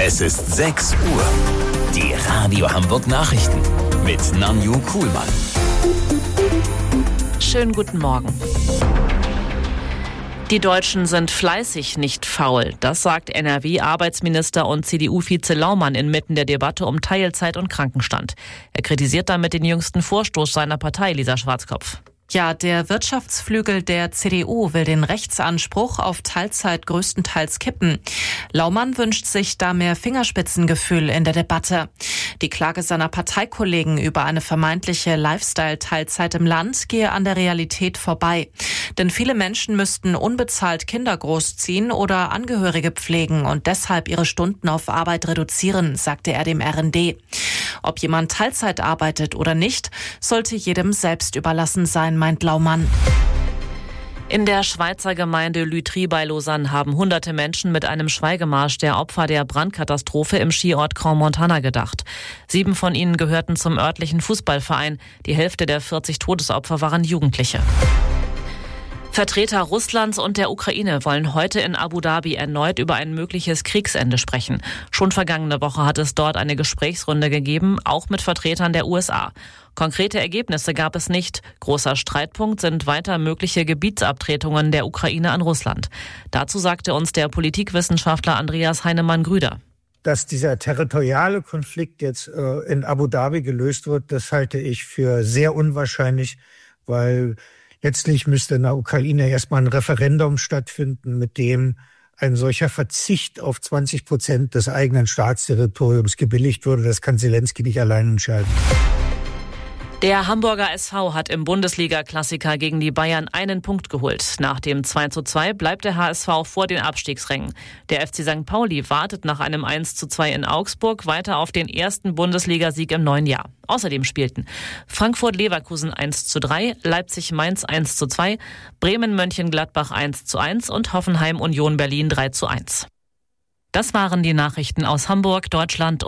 Es ist 6 Uhr. Die Radio Hamburg Nachrichten mit Nanju Kuhlmann. Schönen guten Morgen. Die Deutschen sind fleißig, nicht faul. Das sagt NRW-Arbeitsminister und CDU-Vize Laumann inmitten der Debatte um Teilzeit und Krankenstand. Er kritisiert damit den jüngsten Vorstoß seiner Partei, Lisa Schwarzkopf. Ja, der Wirtschaftsflügel der CDU will den Rechtsanspruch auf Teilzeit größtenteils kippen. Laumann wünscht sich da mehr Fingerspitzengefühl in der Debatte. Die Klage seiner Parteikollegen über eine vermeintliche Lifestyle-Teilzeit im Land gehe an der Realität vorbei. Denn viele Menschen müssten unbezahlt Kinder großziehen oder Angehörige pflegen und deshalb ihre Stunden auf Arbeit reduzieren, sagte er dem RND. Ob jemand Teilzeit arbeitet oder nicht, sollte jedem selbst überlassen sein, meint Laumann. In der Schweizer Gemeinde Lütry bei Lausanne haben hunderte Menschen mit einem Schweigemarsch der Opfer der Brandkatastrophe im Skiort Crans-Montana gedacht. 7 von ihnen gehörten zum örtlichen Fußballverein. Die Hälfte der 40 Todesopfer waren Jugendliche. Vertreter Russlands und der Ukraine wollen heute in Abu Dhabi erneut über ein mögliches Kriegsende sprechen. Schon vergangene Woche hat es dort eine Gesprächsrunde gegeben, auch mit Vertretern der USA. Konkrete Ergebnisse gab es nicht. Großer Streitpunkt sind weiter mögliche Gebietsabtretungen der Ukraine an Russland. Dazu sagte uns der Politikwissenschaftler Andreas Heinemann-Grüder. Dass dieser territoriale Konflikt jetzt in Abu Dhabi gelöst wird, das halte ich für sehr unwahrscheinlich, weil letztlich müsste in der Ukraine erstmal ein Referendum stattfinden, mit dem ein solcher Verzicht auf 20% des eigenen Staatsterritoriums gebilligt würde. Das kann Zelensky nicht allein entscheiden. Der Hamburger SV hat im Bundesliga-Klassiker gegen die Bayern einen Punkt geholt. Nach dem 2:2 bleibt der HSV vor den Abstiegsrängen. Der FC St. Pauli wartet nach einem 1:2 in Augsburg weiter auf den ersten Bundesligasieg im neuen Jahr. Außerdem spielten Frankfurt-Leverkusen 1:3, Leipzig-Mainz 1:2, Bremen-Mönchengladbach 1:1 und Hoffenheim-Union Berlin 3:1. Das waren die Nachrichten aus Hamburg, Deutschland